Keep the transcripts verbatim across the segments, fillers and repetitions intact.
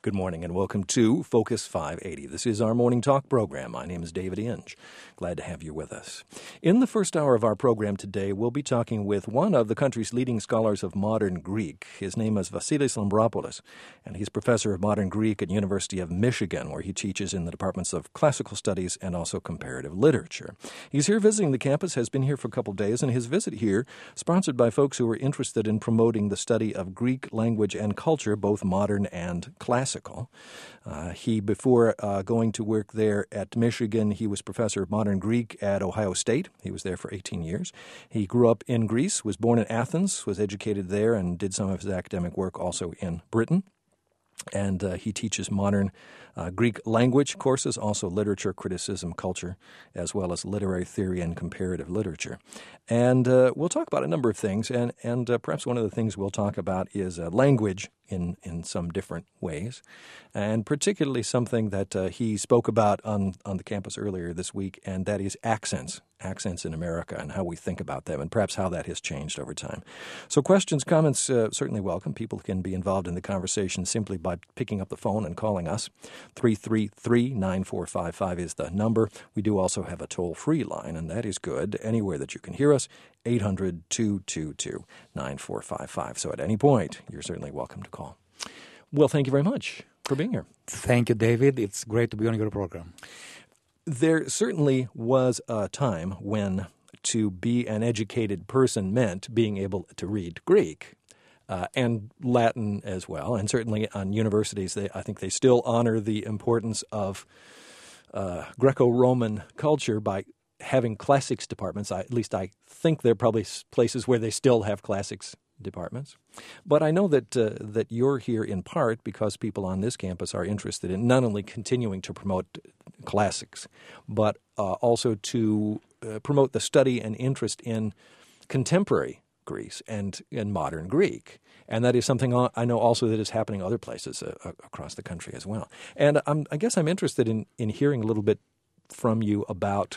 Good morning and welcome to Focus five eighty. This is our morning talk program. My name is David Inge. Glad to have you with us. In the first hour of our program today, we'll be talking with one of the country's leading scholars of modern Greek. His name is Vasilis Lambropoulos, and he's professor of modern Greek at University of Michigan, where he teaches in the departments of classical studies and also comparative literature. He's here visiting the campus, has been here for a couple of days, and his visit here sponsored by folks who are interested in promoting the study of Greek language and culture, both modern and classical. Uh, he, before uh, going to work there at Michigan, he was professor of modern Greek at Ohio State. He was there for eighteen years. He grew up in Greece, was born in Athens, was educated there, and did some of his academic work also in Britain. And uh, he teaches modern uh, Greek language courses, also literature, criticism, culture, as well as literary theory and comparative literature. And uh, we'll talk about a number of things, and, and uh, perhaps one of the things we'll talk about is uh, language in, in some different ways, and particularly something that uh, he spoke about on, on the campus earlier this week, and that is accents. Accents in America and how we think about them and perhaps how that has changed over time. So questions, comments, uh, certainly welcome. People can be involved in the conversation simply by picking up the phone and calling us. three three three, nine four five five is the number. We do also have a toll-free line, and that is good anywhere that you can hear us, eight hundred, two two two, nine four five five. So at any point, you're certainly welcome to call. Well, thank you very much for being here. Thank you, David. It's great to be on your program. There certainly was a time when to be an educated person meant being able to read Greek uh, and Latin as well. And certainly on universities, they, I think they still honor the importance of uh, Greco-Roman culture by having classics departments. I, at least I think there are probably places where they still have classics departments. But I know that uh, that you're here in part because people on this campus are interested in not only continuing to promote classics, but uh, also to uh, promote the study and interest in contemporary Greece and, and modern Greek. And that is something I know also that is happening other places uh, across the country as well. And I'm, I guess I'm interested in, in hearing a little bit from you about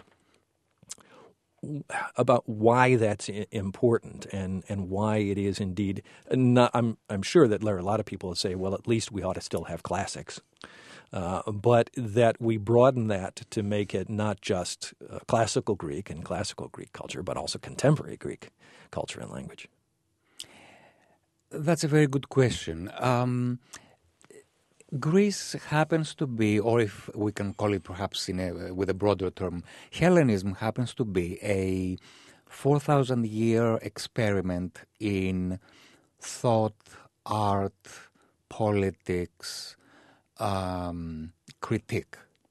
about why that's important and, and why it is indeed not. I'm I'm sure that there are a lot of people that say, well, at least we ought to still have classics, uh, but that we broaden that to make it not just uh, classical Greek and classical Greek culture, but also contemporary Greek culture and language. That's a very good question. Um, Greece happens to be, or if we can call it perhaps in a, with a broader term, Hellenism happens to be a four thousand year experiment in thought, art, politics, um, critique.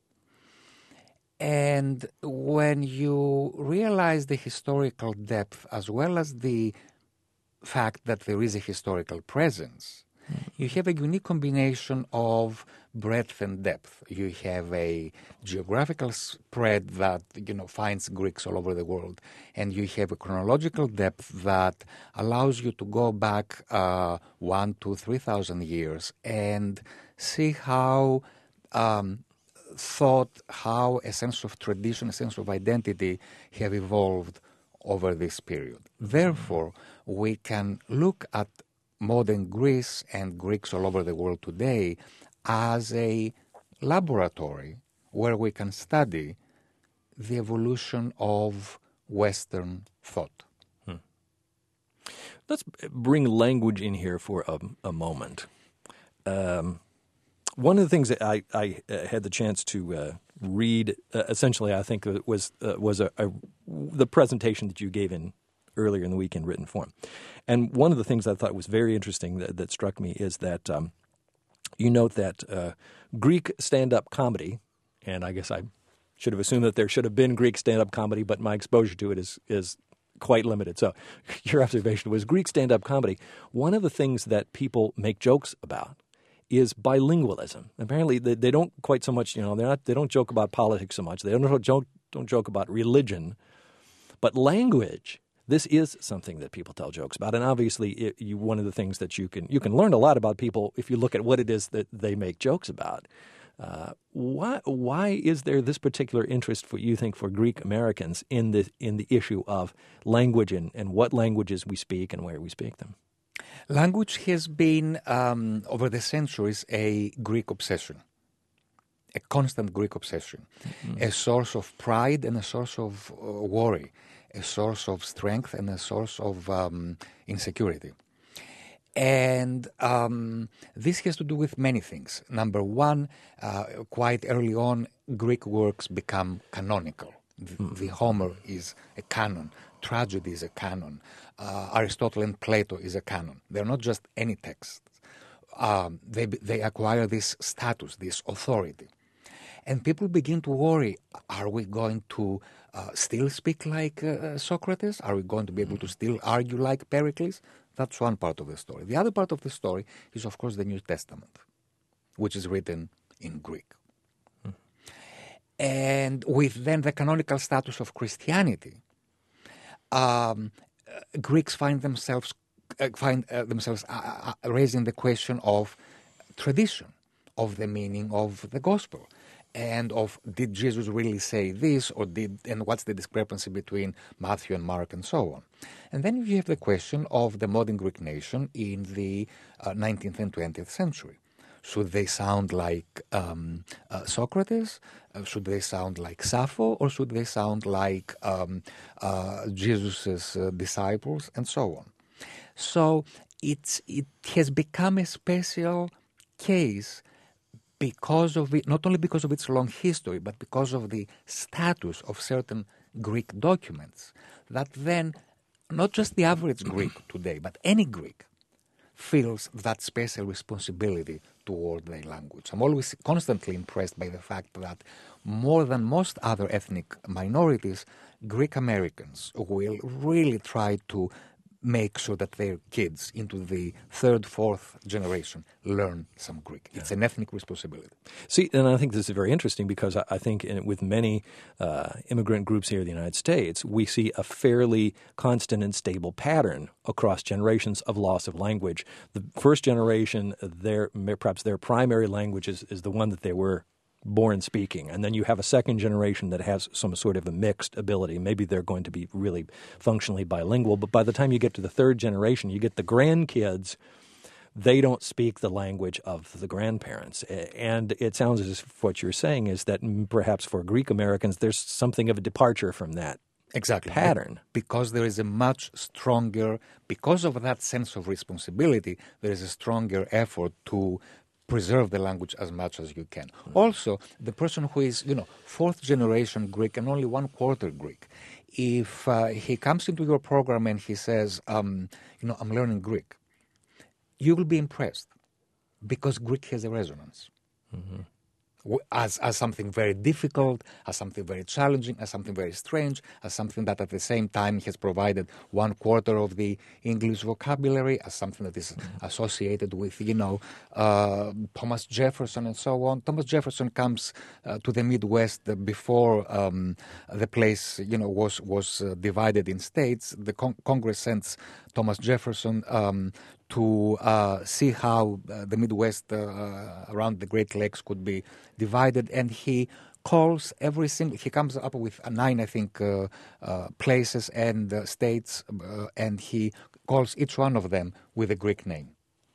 And when you realize the historical depth as well as the fact that there is a historical presence, you have a unique combination of breadth and depth. You have a geographical spread that, you know, finds Greeks all over the world, and you have a chronological depth that allows you to go back uh, one, two, three thousand years and see how um, thought, how a sense of tradition, a sense of identity have evolved over this period. Therefore, we can look at modern Greece and Greeks all over the world today as a laboratory where we can study the evolution of Western thought. Hmm. Let's bring language in here for a, a moment. Um, one of the things that I, I uh, had the chance to uh, read, uh, essentially, I think was uh, was a, a, the presentation that you gave in earlier in the week in written form. And one of the things I thought was very interesting that, that struck me is that um, you note that uh, Greek stand-up comedy, and I guess I should have assumed that there should have been Greek stand-up comedy, but my exposure to it is is quite limited. So your observation was Greek stand-up comedy. One of the things that people make jokes about is bilingualism. Apparently, they, they don't quite so much, you know, they're not, they don't joke about politics so much. They don't joke, don't joke about religion, but language. This is something that people tell jokes about, and obviously, it, you, one of the things that you can you can learn a lot about people if you look at what it is that they make jokes about. Uh, why why is there this particular interest for you think for Greek Americans in the in the issue of language and, and what languages we speak and where we speak them? Language has been, um, over the centuries, a Greek obsession, a constant Greek obsession, mm-hmm. a source of pride and a source of uh, worry, a source of strength and a source of um, insecurity. And um, this has to do with many things. Number one, uh, quite early on, Greek works become canonical. The, mm-hmm. the Homer is a canon. Tragedy is a canon. Uh, Aristotle and Plato is a canon. They're not just any texts. Um, they they acquire this status, this authority. And people begin to worry, are we going to uh, still speak like uh, Socrates? Are we going to be able to still argue like Pericles? That's one part of the story. The other part of the story is, of course, the New Testament, which is written in Greek. Mm. And with then the canonical status of Christianity, um, uh, Greeks find themselves uh, find uh, themselves uh, uh, raising the question of tradition, of the meaning of the gospel, and of did Jesus really say this, or did, and what's the discrepancy between Matthew and Mark and so on. And then you have the question of the modern Greek nation in the uh, nineteenth and twentieth century. Should they sound like um, uh, Socrates? Uh, should they sound like Sappho? Or should they sound like um, uh, Jesus' uh, disciples? And so on. So it's, it has become a special case because of it, not only because of its long history, but because of the status of certain Greek documents, that then not just the average Greek today, but any Greek feels that special responsibility toward their language. I'm always constantly impressed by the fact that more than most other ethnic minorities, Greek Americans will really try to make sure that their kids into the third, fourth generation learn some Greek. It's yeah. an ethnic responsibility. See, and I think this is very interesting because I think in, with many uh, immigrant groups here in the United States, we see a fairly constant and stable pattern across generations of loss of language. The first generation, their perhaps their primary language is, is the one that they were born speaking, and then you have a second generation that has some sort of a mixed ability. Maybe they're going to be really functionally bilingual, but by the time you get to the third generation, you get the grandkids, they don't speak the language of the grandparents. And it sounds as if what you're saying is that perhaps for Greek Americans, there's something of a departure from that exactly pattern. Because there is a much stronger, because of that sense of responsibility, there is a stronger effort to preserve the language as much as you can. Mm-hmm. Also, the person who is, you know, fourth generation Greek and only one quarter Greek, if uh, he comes into your program and he says, um, you know, I'm learning Greek, you will be impressed because Greek has a resonance. Mm-hmm. As, as something very difficult, as something very challenging, as something very strange, as something that at the same time has provided one quarter of the English vocabulary, as something that is associated with, you know, uh, Thomas Jefferson and so on. Thomas Jefferson comes uh, to the Midwest before um, the place, you know, was, was uh, divided in states. The con- Congress sends Thomas Jefferson um, to uh, see how uh, the Midwest uh, around the Great Lakes could be divided, and he calls every single, he comes up with nine, I think, uh, uh, places and uh, states, uh, and he calls each one of them with a Greek name.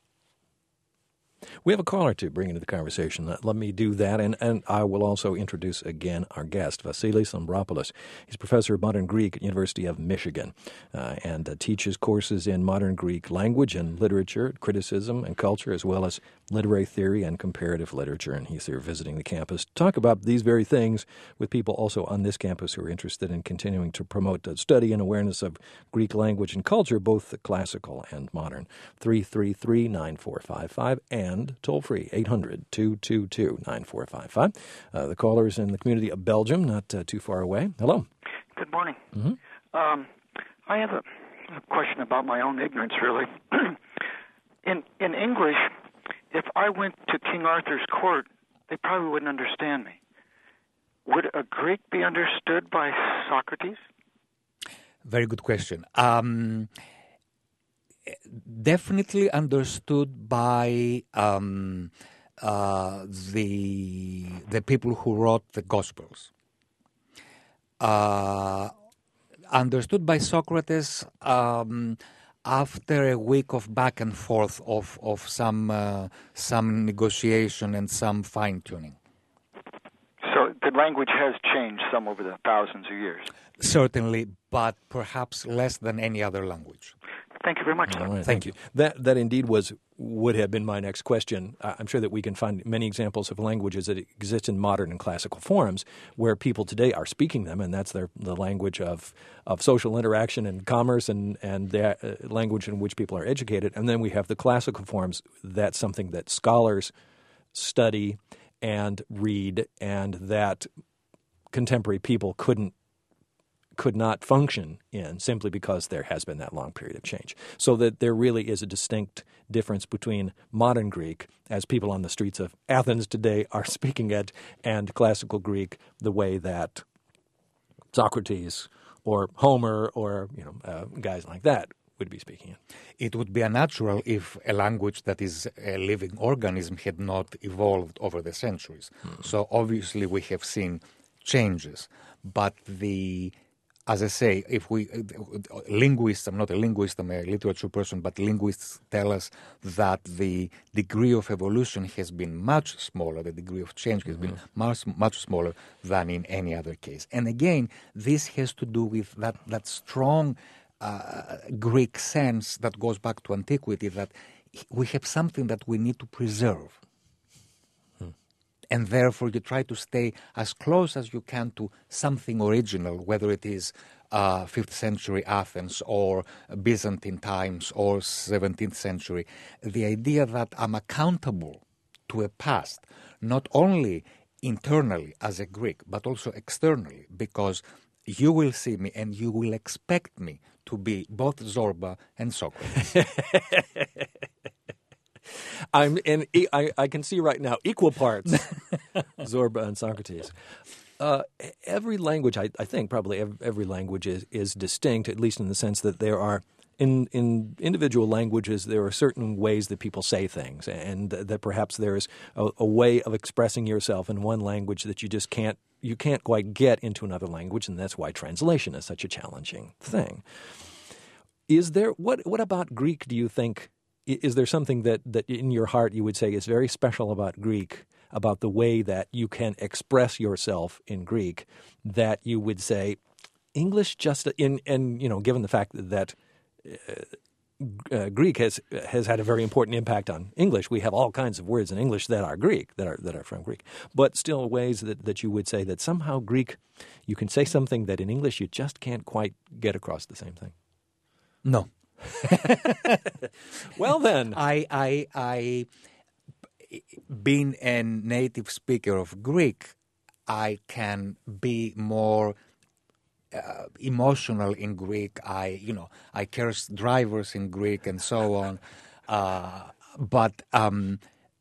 We have a caller to bring into the conversation. Let me do that, and, and I will also introduce again our guest, Vasilis Ambropoulos. He's professor of modern Greek at University of Michigan uh, and uh, teaches courses in modern Greek language and literature, criticism and culture, as well as literary theory and comparative literature, and he's here visiting the campus to talk about these very things with people also on this campus who are interested in continuing to promote uh, study and awareness of Greek language and culture, both classical and modern. three three three, nine four five five and And toll-free, eight hundred, two two two, nine four five five. Uh, the caller is in the community of Belgium, not uh, too far away. Hello. Good morning. Mm-hmm. Um, I have a, a question about my own ignorance, really. in in English, if I went to King Arthur's court, they probably wouldn't understand me. Would a Greek be understood by Socrates? Very good question. Um Definitely understood by um, uh, the the people who wrote the Gospels. Uh, understood by Socrates, um, after a week of back and forth of, of some, uh, some negotiation and some fine-tuning. So the language has changed some over the thousands of years. Certainly, but perhaps less than any other language. Thank you very much. All right, Thank thank you. That that indeed was would have been my next question. I'm sure that we can find many examples of languages that exist in modern and classical forms where people today are speaking them, and that's their the language of of social interaction and commerce, and and the uh, language in which people are educated. And then we have the classical forms. That's something that scholars study and read, and that contemporary people couldn't. could not function in simply because there has been that long period of change. So that there really is a distinct difference between modern Greek, as people on the streets of Athens today are speaking it, and classical Greek the way that Socrates or Homer or you know uh, guys like that would be speaking it. It would be unnatural if a language that is a living organism had not evolved over the centuries. Hmm. So obviously we have seen changes, but the As I say, if we, uh, linguists, I'm not a linguist, I'm a literature person, but linguists tell us that the degree of evolution has been much smaller, the degree of change has mm-hmm. been much, much smaller than in any other case. And again, this has to do with that, that strong uh, Greek sense that goes back to antiquity, that we have something that we need to preserve. And therefore, you try to stay as close as you can to something original, whether it is uh, fifth century Athens or Byzantine times or seventeenth century. The idea that I'm accountable to a past, not only internally as a Greek, but also externally, because you will see me and you will expect me to be both Zorba and Socrates. I'm and I, I can see right now equal parts Zorba and Socrates. Uh, every language, I, I think, probably every, every language is, is distinct, at least in the sense that there are in in individual languages there are certain ways that people say things, and that perhaps there is a, a way of expressing yourself in one language that you just can't you can't quite get into another language, and that's why translation is such a challenging thing. Is there what what about Greek? Do you think? Is there something that, that in your heart you would say is very special about Greek, about the way that you can express yourself in Greek, that you would say English just in and you know given the fact that uh, uh, Greek has has had a very important impact on English, we have all kinds of words in English that are Greek that are that are from Greek, but still ways that, that you would say that somehow Greek you can say something that in English you just can't quite get across the same thing. No. Well then, I, I, I, being a native speaker of Greek, I can be more uh, emotional in Greek. I, you know, I curse drivers in Greek and so on. Uh, but um,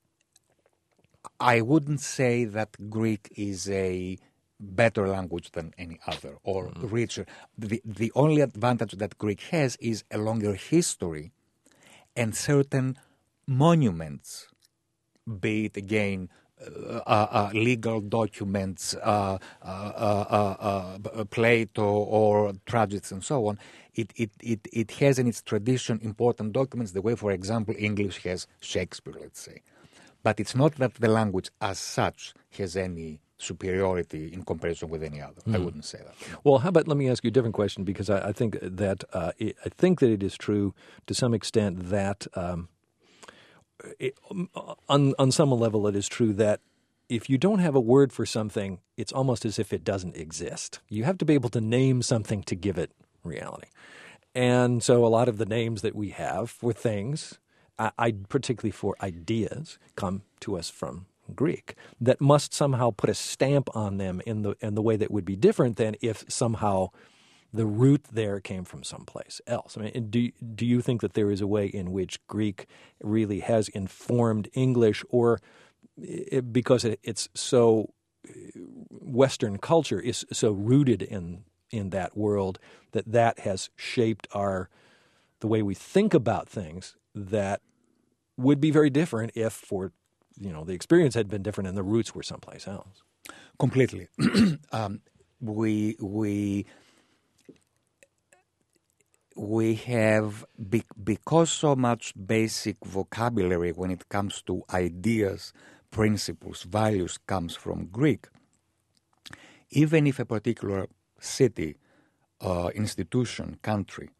I wouldn't say that Greek is a better language than any other or mm. richer. The, the only advantage that Greek has is a longer history and certain monuments, be it again uh, uh, uh, legal documents, uh, uh, uh, uh, uh, Plato or tragedies and so on. It, it, it, it has in its tradition important documents, the way, for example, English has Shakespeare, let's say. But it's not that the language as such has any superiority in comparison with any other. Mm. I wouldn't say that. Well, how about let me ask you a different question, because I, I think that uh, it, I think that it is true to some extent that um, it, on on some level it is true that if you don't have a word for something, it's almost as if it doesn't exist. You have to be able to name something to give it reality. And so a lot of the names that we have for things, I, I particularly for ideas, come to us from Greek, that must somehow put a stamp on them in the in the way that would be different than if somehow the root there came from someplace else. I mean, do do you think that there is a way in which Greek really has informed English, or it, because it, it's so Western culture is so rooted in in that world that that has shaped our the way we think about things that would be very different if for you know, the experience had been different and the roots were someplace else. Completely. um, we we we have, be, because so much basic vocabulary when it comes to ideas, principles, values comes from Greek, even if a particular city, uh, institution, country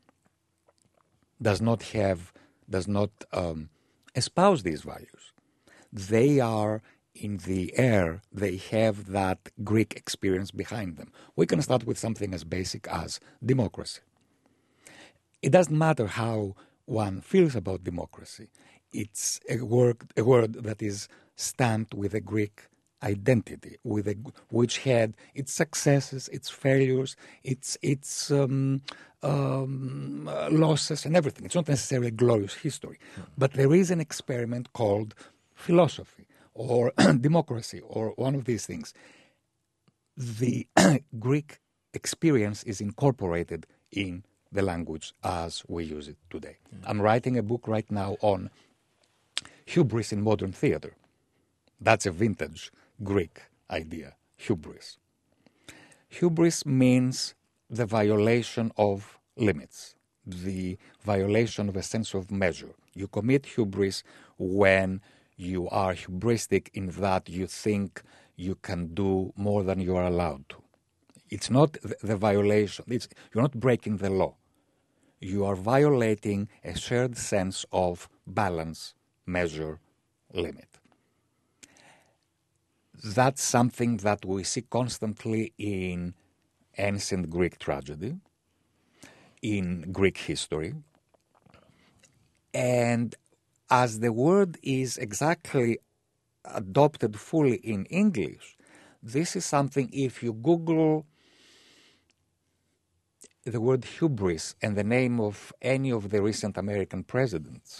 does not have, does not um, espouse these values, they are in the air, they have that Greek experience behind them. We can start with something as basic as democracy. It doesn't matter how one feels about democracy. It's a word, a word that is stamped with a Greek identity, with a, which had its successes, its failures, its its um, um, uh, losses and everything. It's not necessarily glorious history, mm-hmm. but there is an experiment called philosophy or democracy or one of these things. The Greek experience is incorporated in the language as we use it today. Mm-hmm. I'm writing a book right now on hubris in modern theater. That's a vintage Greek idea, hubris. Hubris means the violation of limits, the violation of a sense of measure. You commit hubris when you are hubristic in that you think you can do more than you are allowed to. It's not the violation, it's, you're not breaking the law. You are violating a shared sense of balance, measure, limit. That's something that we see constantly in ancient Greek tragedy, in Greek history. And as the word is exactly adopted fully in English, this is something, if you Google the word hubris and the name of any of the recent American presidents,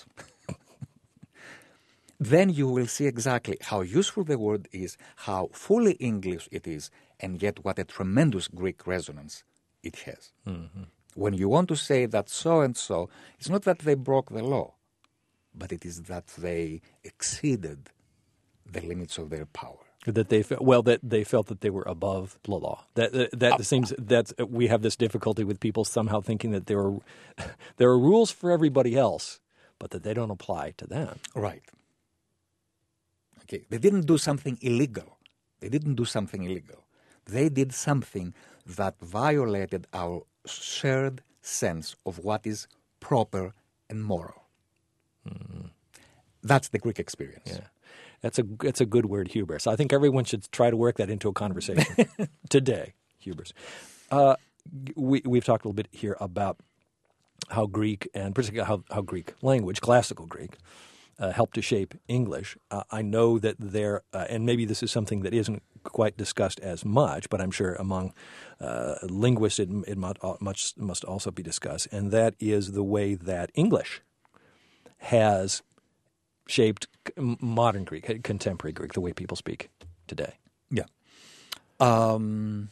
then you will see exactly how useful the word is, how fully English it is, and yet what a tremendous Greek resonance it has. Mm-hmm. When you want to say that so-and-so, it's not that they broke the law, but it is that they exceeded the limits of their power. That they fe- well, that they felt that they were above the law. That that, that uh, seems that we have this difficulty with people somehow thinking that there are there are rules for everybody else, but that they don't apply to them. Right. Okay. They didn't do something illegal. They didn't do something illegal. They did something that violated our shared sense of what is proper and moral. Mm-hmm. That's the Greek experience. Yeah. That's a that's a good word, hubris. I think everyone should try to work that into a conversation today, hubris. Uh, we, we've talked a little bit here about how Greek, and particularly how, how Greek language, classical Greek, uh, helped to shape English. Uh, I know that there, uh, and maybe this is something that isn't quite discussed as much, but I'm sure among uh, linguists it, it must, much, must also be discussed, and that is the way that English has shaped modern Greek, contemporary Greek, the way people speak today. Yeah. Um,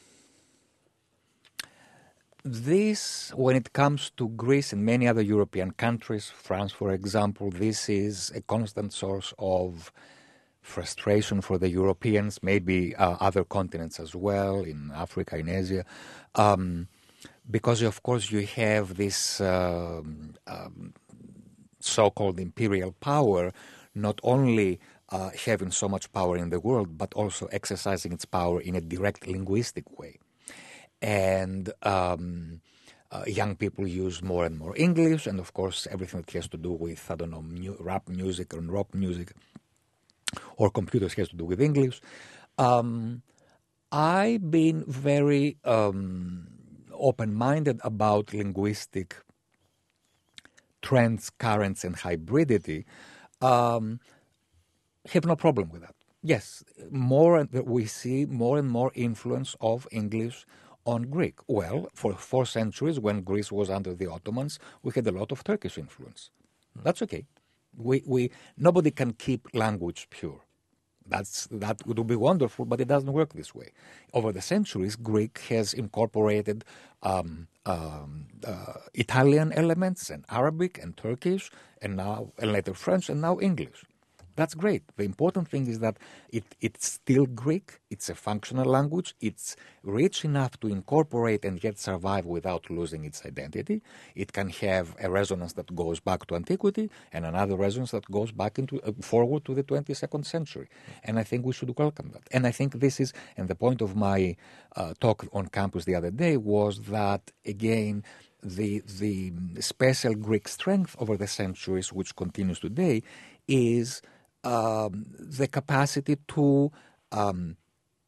this, when it comes to Greece and many other European countries, France, for example, this is a constant source of frustration for the Europeans, maybe uh, other continents as well, in Africa, in Asia, um, because, of course, you have this uh, um, so-called imperial power, not only uh, having so much power in the world, but also exercising its power in a direct linguistic way. And um, uh, young people use more and more English, and of course everything that has to do with, I don't know, mu- rap music or rock music or computers has to do with English. Um, I've been very um, open-minded about linguistic trends, currents, and hybridity. Um, have no problem with that. Yes, more and we see more and more influence of English on Greek. Well, for four centuries, when Greece was under the Ottomans, we had a lot of Turkish influence. That's okay. We we nobody can keep language pure. That's that would be wonderful, but it doesn't work this way. Over the centuries, Greek has incorporated um, um, uh, Italian elements and Arabic and Turkish, and now and later French, and now English. That's great. The important thing is that it, it's still Greek, it's a functional language, it's rich enough to incorporate and yet survive without losing its identity. It can have a resonance that goes back to antiquity and another resonance that goes back into uh, forward to the twenty-second century. And I think we should welcome that. And I think this is, and the point of my uh, talk on campus the other day was that, again, the the special Greek strength over the centuries, which continues today, is um, the capacity to um,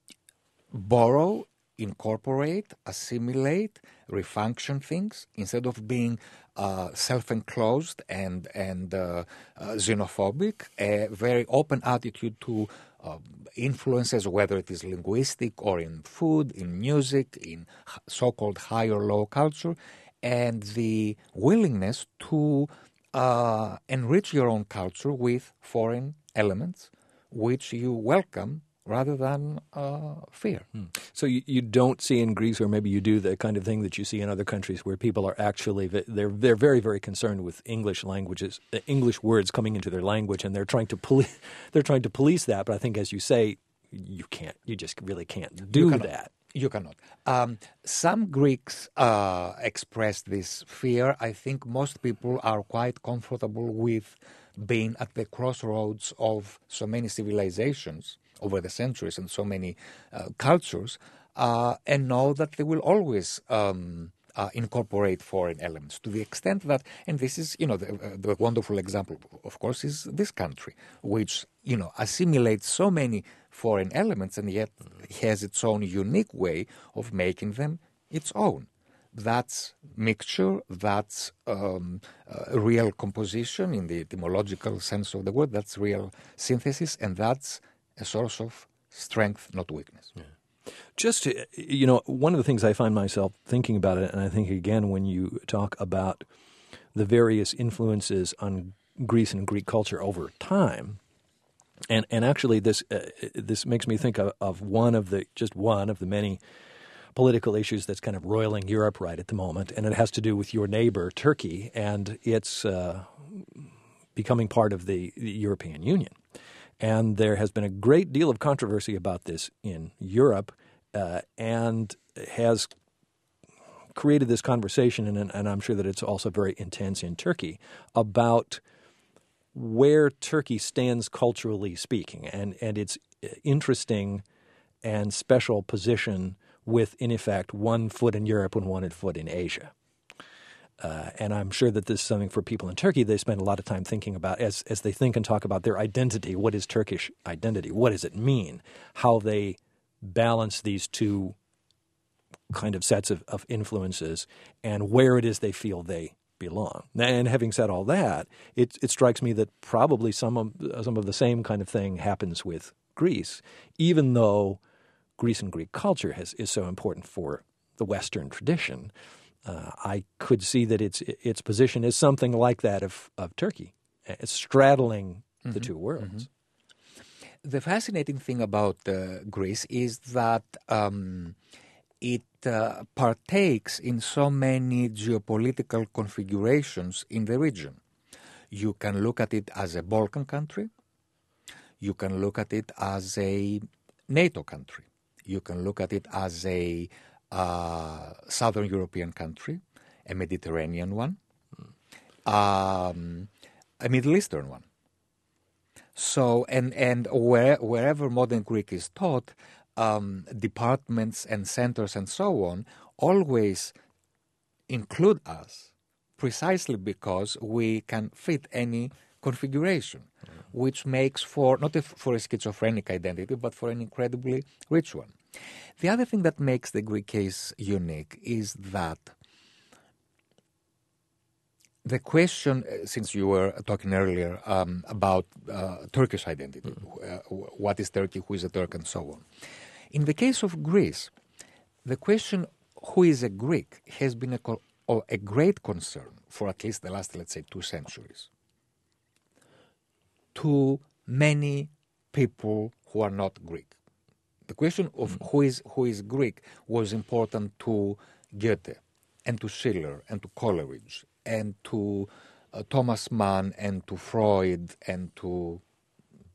borrow, incorporate, assimilate, refunction things instead of being uh, self-enclosed and and uh, uh, xenophobic. A very open attitude to uh, influences, whether it is linguistic or in food, in music, in so-called high or low culture, and the willingness to uh, enrich your own culture with foreign elements, which you welcome rather than uh, fear. Hmm. So you, you don't see in Greece, or maybe you do, the kind of thing that you see in other countries where people are actually, they're they're very, very concerned with English languages, uh, English words coming into their language, and they're trying to police, they're trying to police that. But I think, as you say, you can't, you just really can't do you that. You cannot. Um, some Greeks uh, express this fear. I think most people are quite comfortable with being at the crossroads of so many civilizations over the centuries and so many uh, cultures, uh, and know that they will always um, uh, incorporate foreign elements to the extent that, and this is, you know, the, uh, the wonderful example, of course, is this country, which, you know, assimilates so many foreign elements and yet has its own unique way of making them its own. That's mixture, that's um, uh, real composition in the etymological sense of the word, that's real synthesis, and that's a source of strength, not weakness. Yeah. Just, to, you know, one of the things I find myself thinking about it, and I think, again, when you talk about the various influences on Greece and Greek culture over time, and and actually this uh, this makes me think of, of one of the, just one of the many political issues that's kind of roiling Europe right at the moment, and it has to do with your neighbor, Turkey, and its uh, becoming part of the, the European Union. And there has been a great deal of controversy about this in Europe, uh, and has created this conversation, and, and I'm sure that it's also very intense in Turkey, about where Turkey stands culturally speaking, and, and its interesting and special position with, in effect, one foot in Europe and one foot in Asia. Uh, and I'm sure that this is something for people in Turkey they spend a lot of time thinking about as as they think and talk about their identity. What is Turkish identity? What does it mean? How they balance these two kind of sets of, of influences and where it is they feel they belong. And having said all that, it, it strikes me that probably some of, some of the same kind of thing happens with Greece, even though Greece and Greek culture has, is so important for the Western tradition. Uh, I could see that its its position is something like that of, of Turkey, it's straddling mm-hmm. the two worlds. Mm-hmm. The fascinating thing about uh, Greece is that um, it uh, partakes in so many geopolitical configurations in the region. You can look at it as a Balkan country. You can look at it as a NATO country. You can look at it as a Uh, Southern European country, a Mediterranean one, mm. um, a Middle Eastern one. So, and and where, wherever modern Greek is taught, um, departments and centers and so on always include us precisely because we can fit any configuration, mm. which makes for, not a, for a schizophrenic identity, but for an incredibly rich one. The other thing that makes the Greek case unique is that the question, since you were talking earlier um, about uh, Turkish identity, mm-hmm. uh, what is Turkey, who is a Turk, and so on. In the case of Greece, the question, who is a Greek, has been a, co- or a great concern for at least the last, let's say, two centuries to many people who are not Greek. The question of who is who is Greek was important to Goethe and to Schiller and to Coleridge and to uh, Thomas Mann and to Freud and to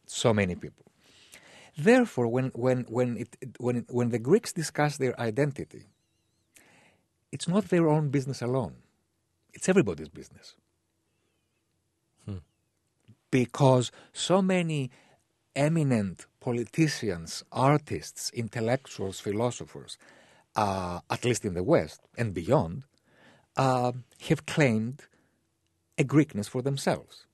So many people. Therefore, when when when it when when the Greeks discuss their identity, it's not their own business alone. It's everybody's business. Hmm. Because so many eminent politicians, artists, intellectuals, philosophers, uh, at least in the West and beyond, uh, have claimed a Greekness for themselves.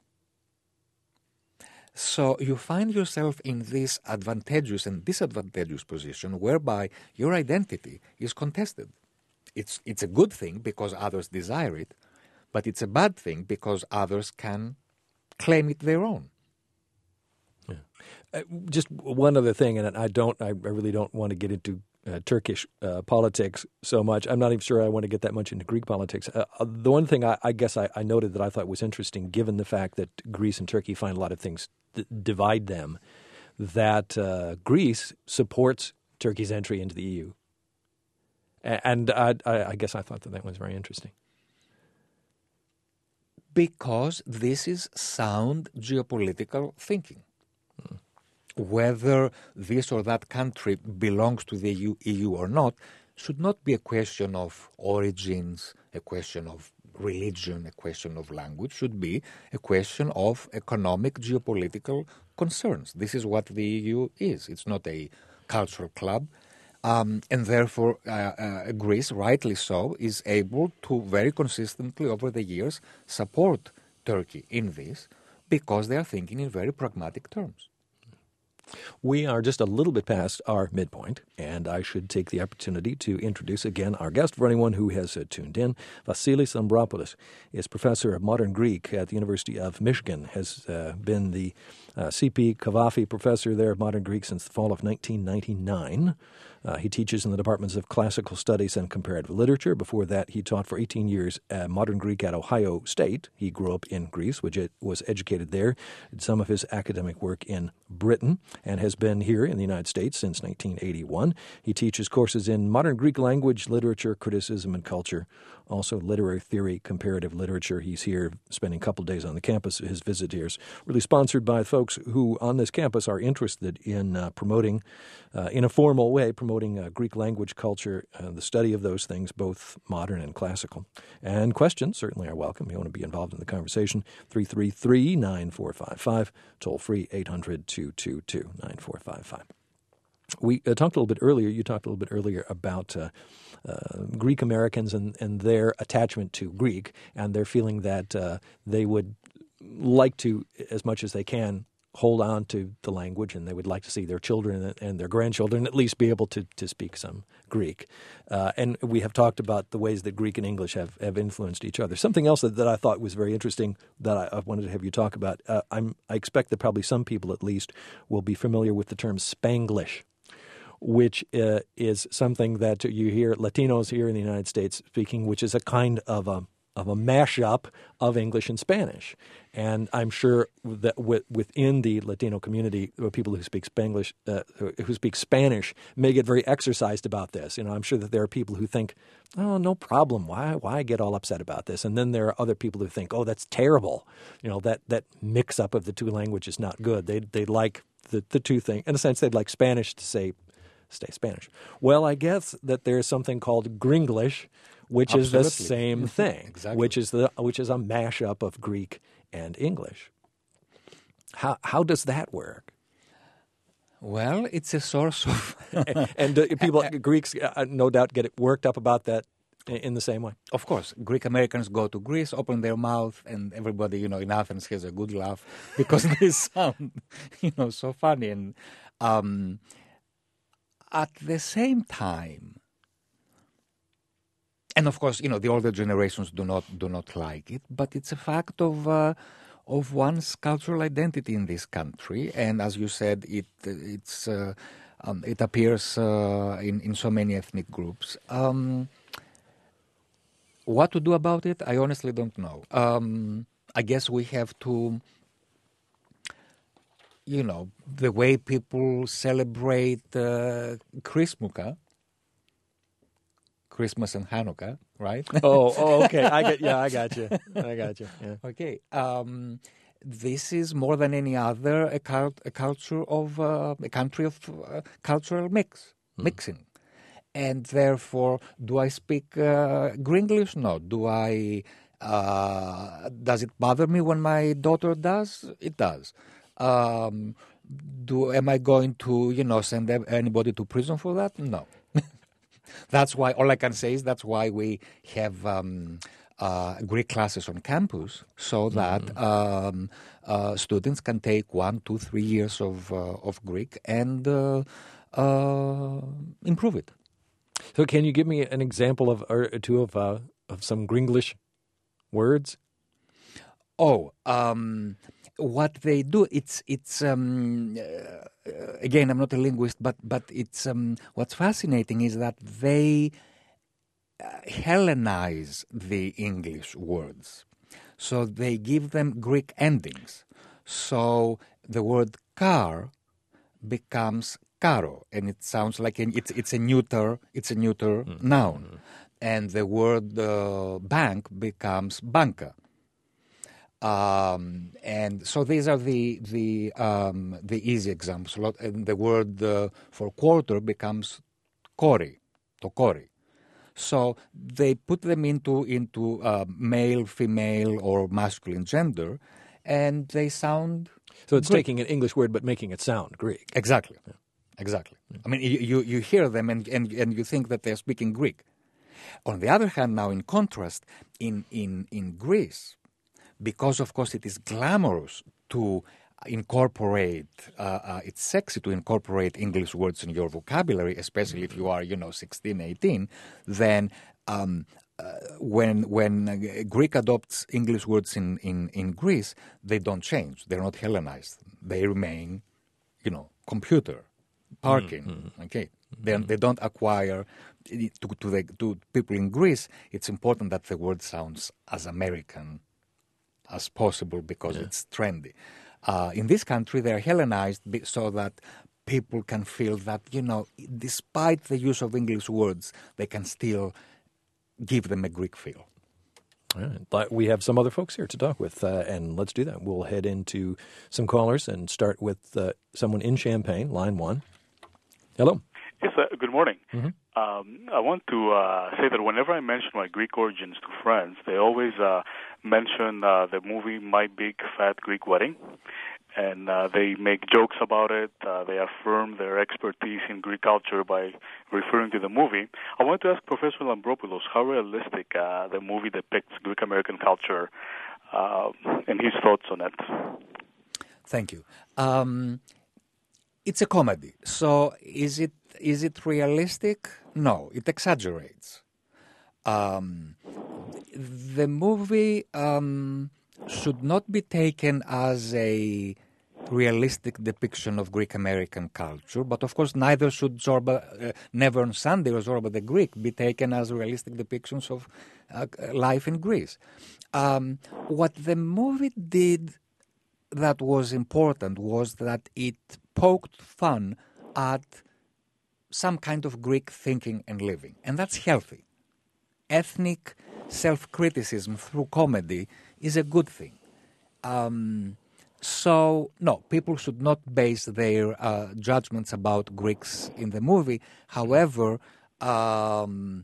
So you find yourself in this advantageous and disadvantageous position whereby your identity is contested. It's, it's a good thing because others desire it, but it's a bad thing because others can claim it their own. Yeah. Uh, just one other thing, and I don't, I really don't want to get into uh, Turkish uh, politics so much. I'm not even sure I want to get that much into Greek politics. Uh, the one thing I, I guess I, I noted that I thought was interesting, given the fact that Greece and Turkey find a lot of things that divide them, that uh, Greece supports Turkey's entry into the E U. And I, I guess I thought that that was very interesting. Because this is sound geopolitical thinking. Hmm. Whether this or that country belongs to the E U or not should not be a question of origins, a question of religion, a question of language, should be a question of economic geopolitical concerns. This is what the E U is. It's not a cultural club. Um, and therefore, uh, uh, Greece, rightly so, is able to very consistently over the years support Turkey in this because they are thinking in very pragmatic terms. We are just a little bit past our midpoint, and I should take the opportunity to introduce again our guest for anyone who has uh, tuned in. Vasilis Ambropoulos is professor of modern Greek at the University of Michigan, has uh, been the uh, C P Kavafi professor there of modern Greek since the fall of nineteen ninety-nine. Uh, he teaches in the departments of classical studies and comparative literature. Before that, he taught for eighteen years uh, modern Greek at Ohio State. He grew up in Greece, which it was educated there, did some of his academic work in Britain, and has been here in the United States since nineteen eighty-one. He teaches courses in modern Greek language, literature, criticism, and culture, also literary theory, comparative literature. He's here spending a couple days on the campus. His visit here is really sponsored by folks who on this campus are interested in uh, promoting, uh, in a formal way, promoting uh, Greek language, culture, uh, the study of those things, both modern and classical. And questions certainly are welcome. You want to be involved in the conversation, three three three, nine four five five, toll free eight hundred, two two two, nine four five five. We uh, talked a little bit earlier, you talked a little bit earlier about uh, uh, Greek Americans and, and their attachment to Greek, and their feeling that uh, they would like to, as much as they can, hold on to the language, and they would like to see their children and their grandchildren at least be able to, to speak some Greek. Uh, and we have talked about the ways that Greek and English have, have influenced each other. Something else that, that I thought was very interesting that I, I wanted to have you talk about, uh, I'm, I expect that probably some people at least will be familiar with the term Spanglish, which uh, is something that you hear Latinos here in the United States speaking, which is a kind of a of a mashup of English and Spanish. And I'm sure that w- within the Latino community, people who speak Spanglish, uh, who speak Spanish may get very exercised about this. You know, I'm sure that there are people who think, oh, no problem. Why why get all upset about this? And then there are other people who think, oh, that's terrible. You know, that, that mix-up of the two languages is not good. They they like the, the two things. In a sense, they'd like Spanish to say, stay Spanish. Well, I guess that there's something called Gringlish, which Absolutely. is the same thing, Exactly. which is the which is a mashup of Greek and English. How how does that work? Well, it's a source of and and uh, people, Greeks, uh, no doubt, get worked up about that in, in the same way. Of course, Greek Americans go to Greece, open their mouth, and everybody, you know, in Athens has a good laugh because they sound, you know, so funny. And um, at the same time, and of course, you know, the older generations do not do not like it, but it's a fact of uh, of one's cultural identity in this country. And as you said, it it's uh, um, it appears uh, in in so many ethnic groups. Um, what to do about it? I honestly don't know. Um, I guess we have to, you know, the way people celebrate uh, Chrismukkah. Christmas and Hanukkah, right? Oh, oh, okay. I get, yeah, I got you. I got you. Yeah. Okay. Um, this is more than any other a, cult, a culture of uh, a country of uh, cultural mix, mm. mixing. And therefore, do I speak uh, Gringlish? No. Do I? Uh, does it bother me when my daughter does? It does. Um, do am I going to, you know, send anybody to prison for that? No. That's why. All I can say is that's why we have um, uh, Greek classes on campus, so that mm-hmm. um, uh, students can take one, two, three years of uh, of Greek and uh, uh, improve it. So, can you give me an example of or two of uh, of some Gringlish words? Oh, um, what they do, it's it's um, uh, again, I'm not a linguist, but but it's um, what's fascinating is that they uh, Hellenize the English words, so they give them Greek endings. So the word car becomes caro, and it sounds like an, it's it's a neuter it's a neuter mm-hmm. noun, and the word uh, bank becomes banca. Um, and so these are the the um, the easy examples. And the word uh, for quarter becomes kori, tokori. So they put them into into uh, male, female, or masculine gender, and they sound. So it's Greek. taking an English word but making it sound Greek. Exactly, yeah. exactly. Yeah. I mean, you, you you hear them and, and and you think that they're speaking Greek. On the other hand, now in contrast, in in in Greece. Because, of course, it is glamorous to incorporate, uh, uh, it's sexy to incorporate English words in your vocabulary, especially if you are, you know, sixteen, eighteen, then um, uh, when when uh, Greek adopts English words in, in, in Greece, they don't change. They're not Hellenized. They remain, you know, computer, parking, mm-hmm. okay? They, they don't acquire, to, to, the, to people in Greece, it's important that the word sounds as American as possible because yeah. it's trendy. Uh, in this country, they're Hellenized so that people can feel that, you know, despite the use of English words, they can still give them a Greek feel. All right. But we have some other folks here to talk with, uh, and let's do that. We'll head into some callers and start with uh, someone in Champaign, line one. Hello. Yes, uh, good morning. Mm-hmm. Um, I want to uh, say that whenever I mention my Greek origins to friends, they always uh, mention uh, the movie My Big Fat Greek Wedding, and uh, they make jokes about it. Uh, they affirm their expertise in Greek culture by referring to the movie. I want to ask Professor Lampropoulos how realistic uh, the movie depicts Greek American culture uh, and his thoughts on it. Thank you. Um, it's a comedy, so is it is it realistic? No, it exaggerates. Um, the movie um, should not be taken as a realistic depiction of Greek American culture, but of course neither should Zorba, uh, Never on Sunday or Zorba the Greek be taken as realistic depictions of uh, life in Greece. Um, what the movie did that was important was that it poked fun at some kind of Greek thinking and living, and that's healthy. Ethnic self-criticism through comedy is a good thing. Um, so, no, people should not base their uh, judgments about Greeks in the movie. However, um,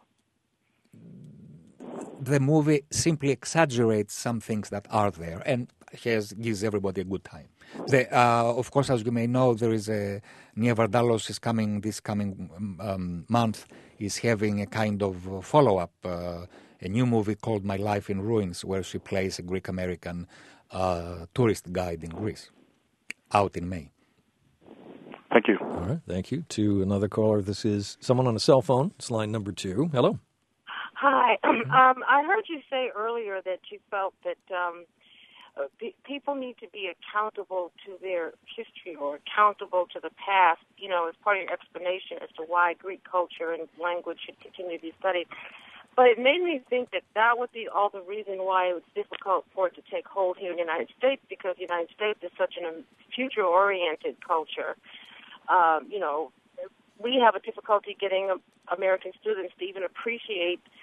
the movie simply exaggerates some things that are there and has, gives everybody a good time. The, uh, of course, as you may know, there is a Nia Vardalos is coming this coming um, month. Is having a kind of follow-up, uh, a new movie called My Life in Ruins, where she plays a Greek American uh, tourist guide in Greece. Out in May. Thank you. All right, thank you. To another caller, this is someone on a cell phone. It's line number two. Hello. Hi. Um, I heard you say earlier that you felt that. Um, Uh, pe- people need to be accountable to their history or accountable to the past, you know, as part of your explanation as to why Greek culture and language should continue to be studied. But it made me think that that would be all the reason why it was difficult for it to take hold here in the United States, because the United States is such a um, future-oriented culture. Um, you know, we have a difficulty getting uh, American students to even appreciate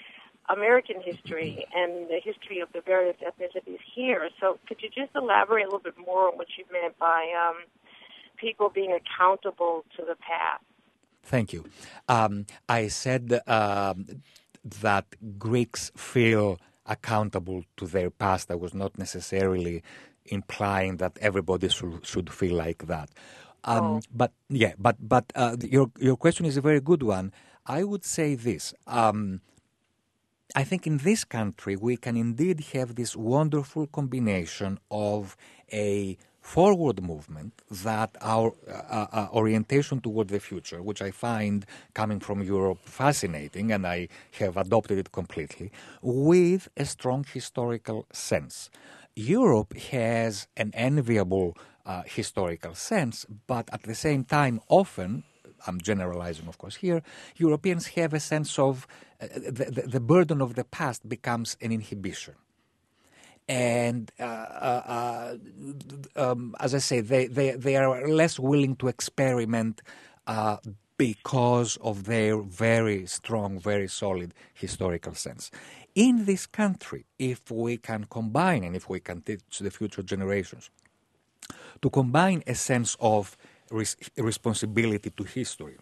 American history and the history of the various ethnicities here. So could you just elaborate a little bit more on what you meant by um, people being accountable to the past? Thank you. Um, I said um, that Greeks feel accountable to their past. I was not necessarily implying that everybody should, should feel like that. Um, oh. But yeah, but but uh, your your question is a very good one. I would say this. Um, I think in this country we can indeed have this wonderful combination of a forward movement, that our uh, uh, orientation toward the future, which I find coming from Europe fascinating, and I have adopted it completely, with a strong historical sense. Europe has an enviable uh, historical sense, but at the same time, often, I'm generalizing, of course, here, Europeans have a sense of uh, the, the, the burden of the past becomes an inhibition. And uh, uh, um, as I say, they, they, they are less willing to experiment uh, because of their very strong, very solid historical sense. In this country, if we can combine, and if we can teach the future generations, to combine a sense of res- responsibility to history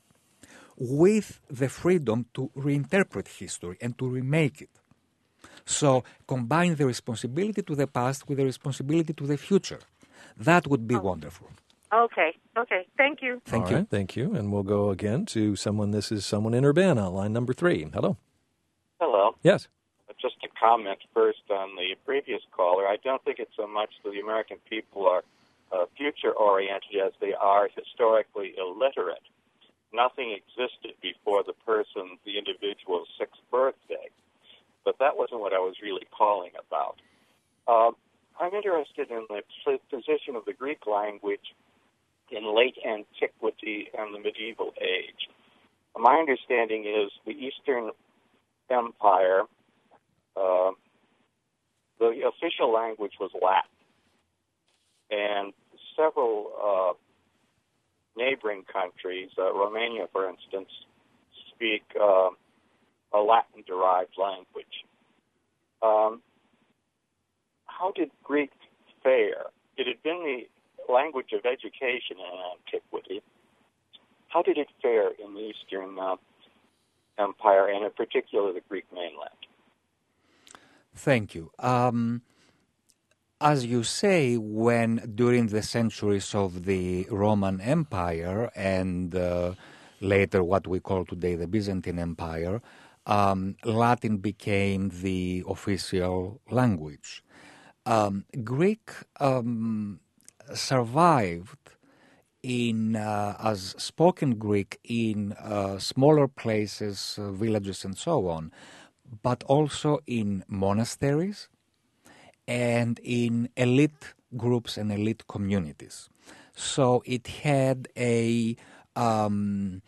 with the freedom to reinterpret history and to remake it. So combine the responsibility to the past with the responsibility to the future. That would be oh. wonderful. Okay, okay. Thank you. Thank All you. Right, thank you. And we'll go again to someone. This is someone in Urbana, line number three. Hello. Hello. Yes. Just a comment first on the previous caller. I don't think it's so much that the American people are uh, future-oriented as they are historically illiterate. Nothing existed before the person, the individual's sixth birthday. But that wasn't what I was really calling about. Uh, I'm interested in the position of the Greek language in late antiquity and the medieval age. My understanding is the Eastern Empire, uh, the official language was Latin. And several uh, neighboring countries, uh, Romania, for instance, speak Uh, a Latin-derived language. Um, how did Greek fare? It had been the language of education in antiquity. How did it fare in the Eastern uh, Empire, and in particular the Greek mainland? Thank you. Um, as you say, when during the centuries of the Roman Empire and uh, later what we call today the Byzantine Empire, Um, Latin became the official language. Um, Greek um, survived in uh, as spoken Greek in uh, smaller places, uh, villages, and so on, but also in monasteries and in elite groups and elite communities. So it had a um,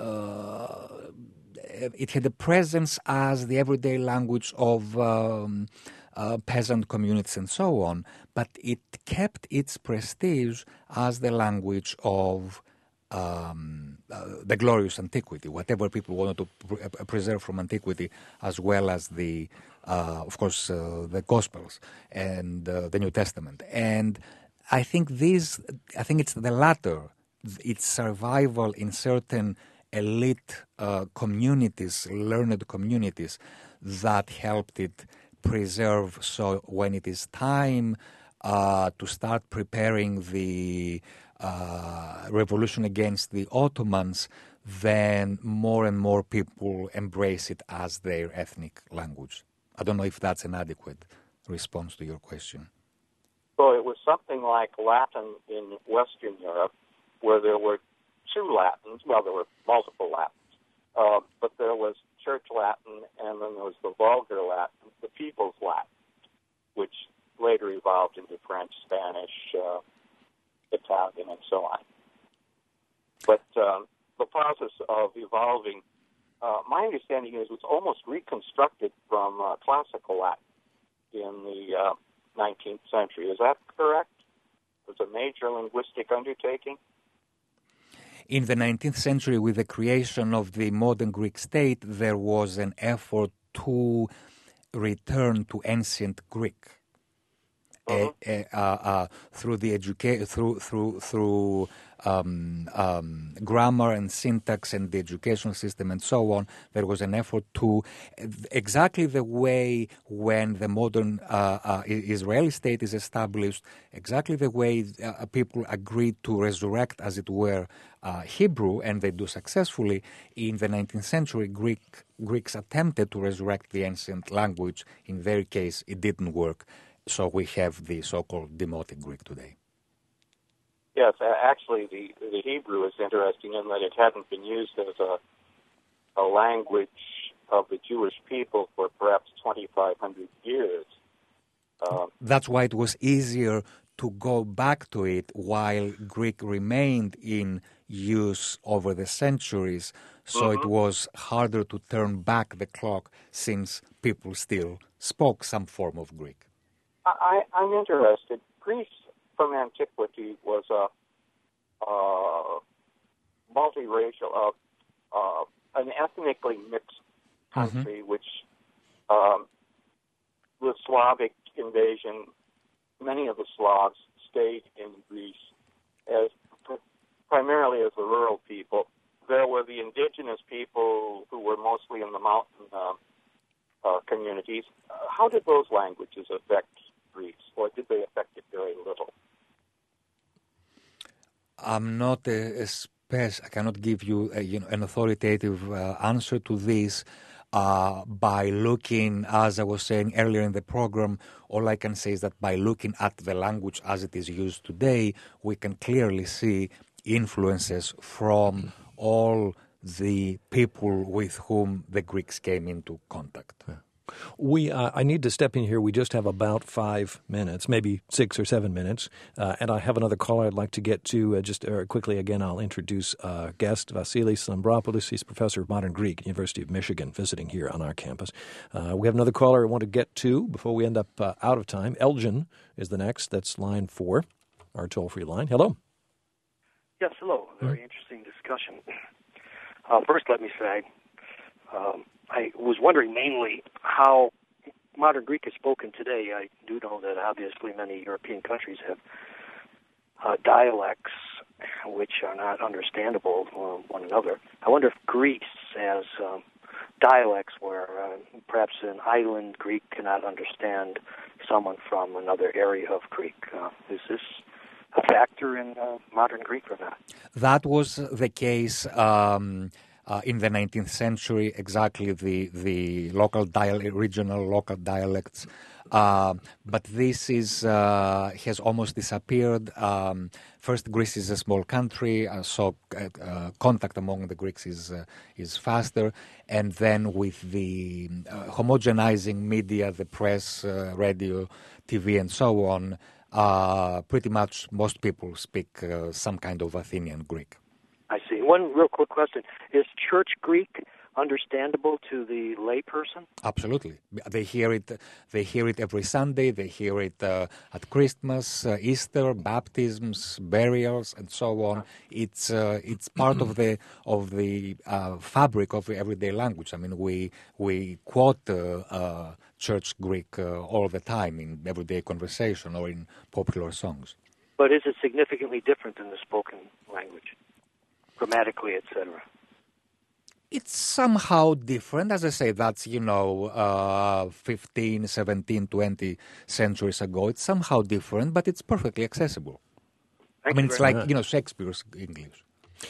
uh, It had a presence as the everyday language of um, uh, peasant communities and so on, but it kept its prestige as the language of um, uh, the glorious antiquity, whatever people wanted to pre- preserve from antiquity, as well as the, uh, of course, uh, the Gospels and uh, the New Testament. And I think these, I think it's the latter, its survival in certain elite uh, communities, learned communities, that helped it preserve. So when it is time uh, to start preparing the uh, revolution against the Ottomans, then more and more people embrace it as their ethnic language. I don't know if that's an adequate response to your question. So it was something like Latin in Western Europe, where there were two Latins, well, there were multiple Latins, uh, but there was Church Latin, and then there was the Vulgar Latin, the People's Latin, which later evolved into French, Spanish, uh, Italian, and so on. But um, the process of evolving, uh, my understanding is, was almost reconstructed from uh, classical Latin in the uh, nineteenth century. Is that correct? It was a major linguistic undertaking? In the nineteenth century, with the creation of the modern Greek state, there was an effort to return to ancient Greek. Uh-huh. Uh, uh, uh, through the educa- through through through um, um, grammar and syntax and the educational system and so on, there was an effort to exactly the way when the modern uh, uh, Israeli state is established, exactly the way uh, people agreed to resurrect, as it were, uh, Hebrew, and they do successfully. In the nineteenth century, Greek Greeks attempted to resurrect the ancient language. In their case, it didn't work. So we have the so-called Demotic Greek today. Yes, actually, the the Hebrew is interesting in that it hadn't been used as a a language of the Jewish people for perhaps twenty-five hundred years. Um, That's why it was easier to go back to it while Greek remained in use over the centuries. So mm-hmm. it was harder to turn back the clock since people still spoke some form of Greek. I, I'm interested. Greece from antiquity was a, a multiracial, uh, uh, an ethnically mixed country, mm-hmm. which um, with Slavic invasion, many of the Slavs stayed in Greece as primarily as the rural people. There were the indigenous people who were mostly in the mountain uh, uh, communities. Uh, how did those languages affect Greece, or did they affect it very little? I'm not a, a spec- I cannot give you, a, you know, an authoritative uh, answer to this. Uh, by looking, as I was saying earlier in the program, all I can say is that by looking at the language as it is used today, we can clearly see influences from all the people with whom the Greeks came into contact. Yeah. We, uh, I need to step in here. We just have about five minutes, maybe six or seven minutes, uh, and I have another caller I'd like to get to. Uh, just uh, quickly, again, I'll introduce uh, guest Vasilis Lambropoulos. He's professor of modern Greek at the University of Michigan, visiting here on our campus. Uh, we have another caller I want to get to before we end up uh, out of time. Elgin is the next. That's line four, our toll-free line. Hello. Yes, hello. Very mm-hmm. interesting discussion. Uh, first, let me say, um, I was wondering mainly how modern Greek is spoken today. I do know that obviously many European countries have uh, dialects which are not understandable for one another. I wonder if Greece has um, dialects where uh, perhaps an island Greek cannot understand someone from another area of Greek. Uh, is this a factor in uh, modern Greek or not? That was the case um, uh, in the nineteenth century, exactly the, the local dialect, regional local dialects. Uh, but this is uh, has almost disappeared. Um, first, Greece is a small country, uh, so uh, uh, contact among the Greeks is uh, is faster. And then with the uh, homogenizing media, the press, uh, radio, T V, and so on, uh, pretty much most people speak uh, some kind of Athenian Greek. I see. One real quick question. Is Church Greek understandable to the layperson? Absolutely. They hear it. They hear it every Sunday. They hear it uh, at Christmas, uh, Easter, baptisms, burials, and so on. It's uh, it's part of the of the uh, fabric of the everyday language. I mean, we we quote uh, uh, Church Greek uh, all the time in everyday conversation or in popular songs. But is it significantly different than the spoken language, grammatically, et cetera? It's somehow different. As I say, that's, you know, uh, fifteen, seventeen, twenty centuries ago. It's somehow different, but it's perfectly accessible. Thank I mean, it's like, much. you know, Shakespeare's English.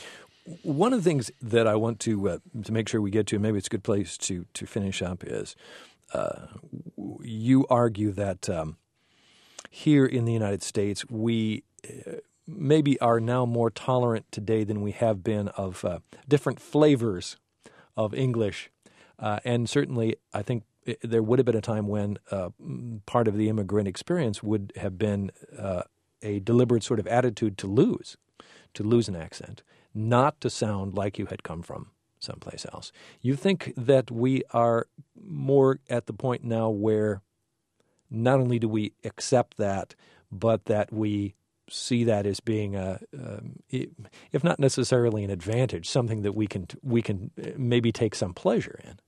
One of the things that I want to uh, to make sure we get to, and maybe it's a good place to, to finish up, is uh, you argue that um, here in the United States, we uh, maybe are now more tolerant today than we have been of uh, different flavors of English. Uh, and certainly, I think it, there would have been a time when uh, part of the immigrant experience would have been uh, a deliberate sort of attitude to lose, to lose an accent, not to sound like you had come from someplace else. You think that we are more at the point now where not only do we accept that, but that we see that as being a, um, if not necessarily an advantage, something that we can we can maybe take some pleasure in.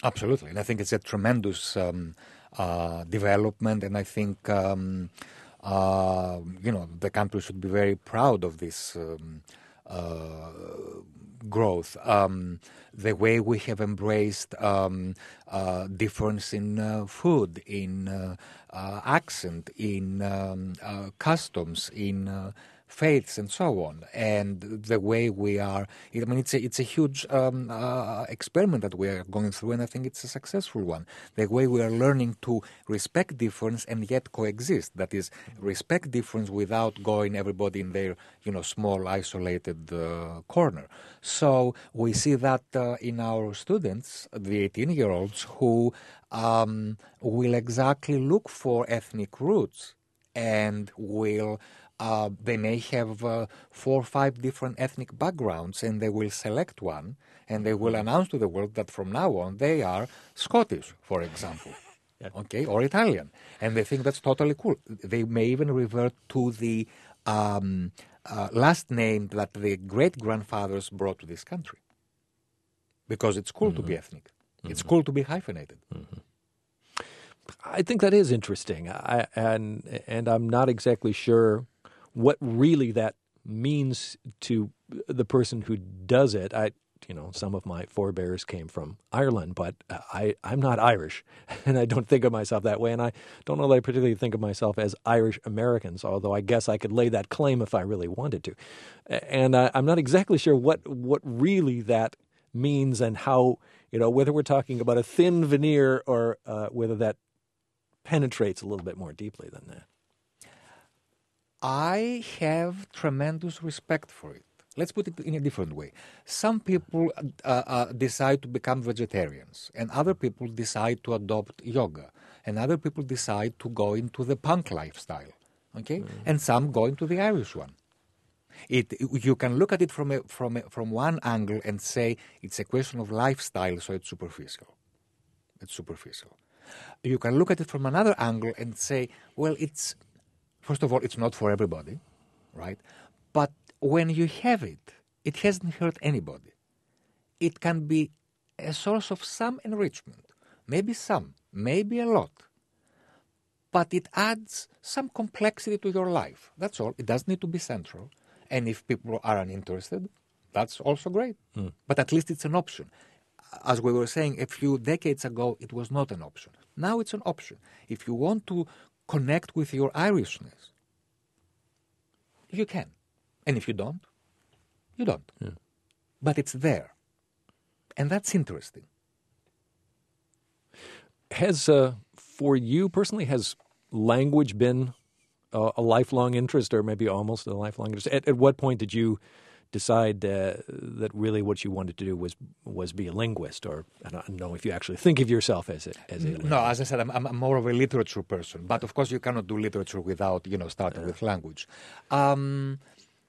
Absolutely, and I think it's a tremendous um, uh, development, and I think um, uh, you know the country should be very proud of this um, uh, growth. Um, the way we have embraced um, uh, difference in uh, food, in uh, uh, accent, in um, uh, customs, in uh, faiths, and so on, and the way we are. I mean, it's a it's a huge um, uh, experiment that we are going through, and I think it's a successful one. The way we are learning to respect difference and yet coexist. That is, respect difference without going everybody in their you know small isolated uh, corner. So we see that uh, in our students, the eighteen-year-olds who um, will exactly look for ethnic roots and will. Uh, they may have uh, four or five different ethnic backgrounds, and they will select one, and they will announce to the world that from now on they are Scottish, for example, yeah. okay, or Italian, and they think that's totally cool. They may even revert to the um, uh, last name that the great-grandfathers brought to this country, because it's cool mm-hmm. to be ethnic. Mm-hmm. It's cool to be hyphenated. Mm-hmm. I think that is interesting, I, and and I'm not exactly sure what really that means to the person who does it. I, you know, some of my forebears came from Ireland, but I, I'm not Irish, and I don't think of myself that way, and I don't know that I particularly think of myself as Irish Americans, although I guess I could lay that claim if I really wanted to. And I, I'm not exactly sure what, what really that means and how, you know, whether we're talking about a thin veneer or uh, whether that penetrates a little bit more deeply than that. I have tremendous respect for it. Let's put it in a different way. Some people uh, uh, decide to become vegetarians, and other people decide to adopt yoga, and other people decide to go into the punk lifestyle, okay? Mm. And some go into the Irish one. It, you can look at it from a, from a, from one angle and say it's a question of lifestyle, so it's superficial. It's superficial. You can look at it from another angle and say, well, it's, first of all, it's not for everybody, right? But when you have it, it hasn't hurt anybody. It can be a source of some enrichment, maybe some, maybe a lot. But it adds some complexity to your life. That's all. It doesn't need to be central. And if people are uninterested, that's also great. Mm. But at least it's an option. As we were saying, a few decades ago, it was not an option. Now it's an option. If you want to connect with your Irishness, you can. And if you don't, you don't. Yeah. But it's there. And that's interesting. Has, uh, for you personally, has language been a, a lifelong interest, or maybe almost a lifelong interest? At, at what point did you decide uh, that really what you wanted to do was was be a linguist? Or I don't know if you actually think of yourself as a, as a linguist. No, as I said, I'm, I'm more of a literature person. But of course, you cannot do literature without, you know, starting uh. with language. Um,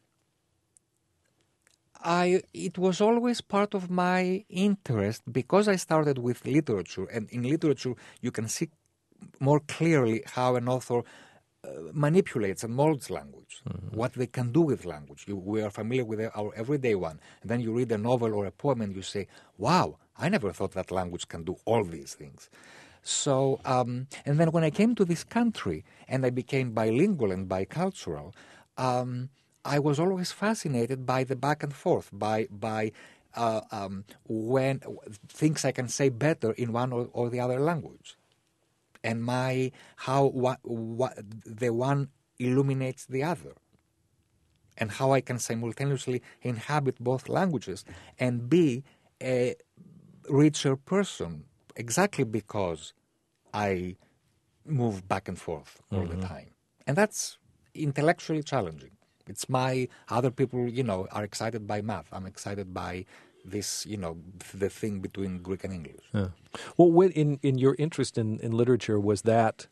I it was always part of my interest because I started with literature, and in literature you can see more clearly how an author uh, manipulates and molds language, mm-hmm. what they can do with language. You, we are familiar with our everyday one, and then you read a novel or a poem and you say, wow, I never thought that language can do all these things. So, um, and then when I came to this country and I became bilingual and bicultural, um, I was always fascinated by the back and forth, by by uh, um, when things I can say better in one or, or the other language, and my how what, what the one illuminates the other, and how I can simultaneously inhabit both languages and be a richer person, exactly because I move back and forth all mm-hmm. the time, and that's intellectually challenging. It's my, other people, you know, are excited by math. I'm excited by this, you know, the thing between Greek and English. Yeah. Well, when, in, in your interest in, in literature, was that,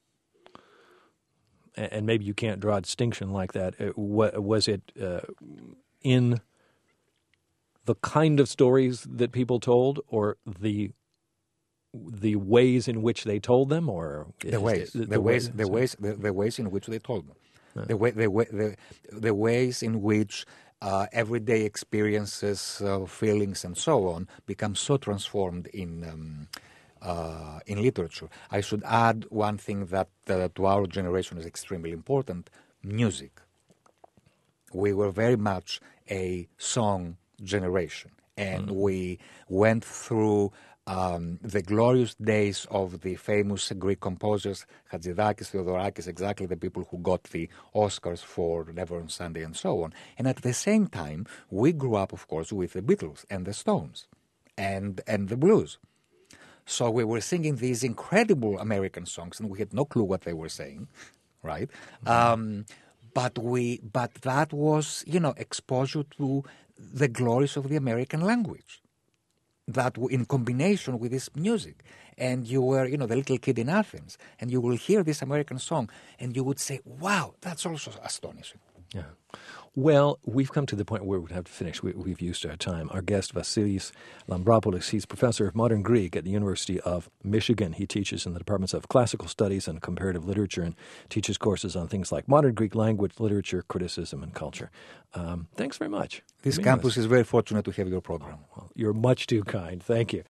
and maybe you can't draw a distinction like that, was it uh, in the kind of stories that people told, or the the ways in which they told them, or the ways, the, the, the ways, ways, the ways, the, the ways in which they told them. The way, the way, the, the ways in which uh, everyday experiences, uh, feelings, and so on become so transformed in um, uh, in literature. I should add one thing that uh, to our generation is extremely important: music. We were very much a song generation, and mm-hmm. we went through um, the glorious days of the famous Greek composers, Hatzidakis, Theodorakis, exactly the people who got the Oscars for Never on Sunday and so on. And at the same time, we grew up, of course, with the Beatles and the Stones and, and the blues. So we were singing these incredible American songs, and we had no clue what they were saying, right? Mm-hmm. Um, but we, but that was, you know, exposure to the glories of the American language, that in combination with this music. And you were, you know, the little kid in Athens, and you will hear this American song, and you would say, wow, that's also astonishing. Yeah. Well, we've come to the point where we have to finish. We, we've used our time. Our guest, Vasilis Lambropoulos, he's professor of modern Greek at the University of Michigan. He teaches in the departments of classical studies and comparative literature and teaches courses on things like modern Greek language, literature, criticism, and culture. Um, thanks very much. This campus is very fortunate to have your program. Oh, well, you're much too kind. Thank you.